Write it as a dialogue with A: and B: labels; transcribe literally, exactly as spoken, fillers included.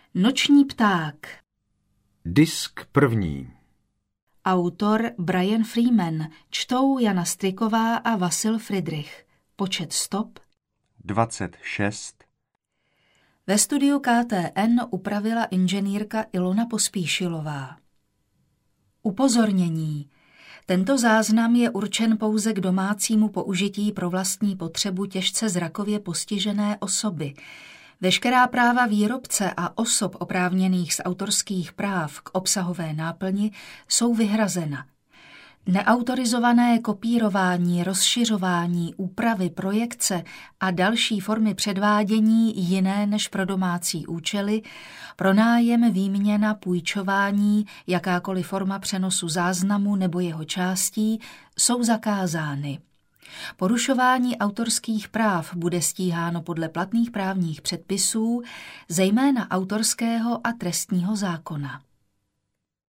A: Noční pták.
B: Disk první.
A: Autor Brian Freeman. Čtou Jana Striková a Vasil Fridrich. Počet stop
B: dvacet šest.
A: Ve studiu K T N upravila inženýrka Ilona Pospíšilová. Upozornění. Tento záznam je určen pouze k domácímu použití pro vlastní potřebu těžce zrakově postižené osoby. Veškerá práva výrobce a osob oprávněných z autorských práv k obsahové náplni jsou vyhrazena. Neautorizované kopírování, rozšiřování, úpravy, projekce a další formy předvádění jiné než pro domácí účely, pronájem, výměna, půjčování, jakákoliv forma přenosu záznamu nebo jeho částí jsou zakázány. Porušování autorských práv bude stíháno podle platných právních předpisů, zejména autorského a trestního zákona.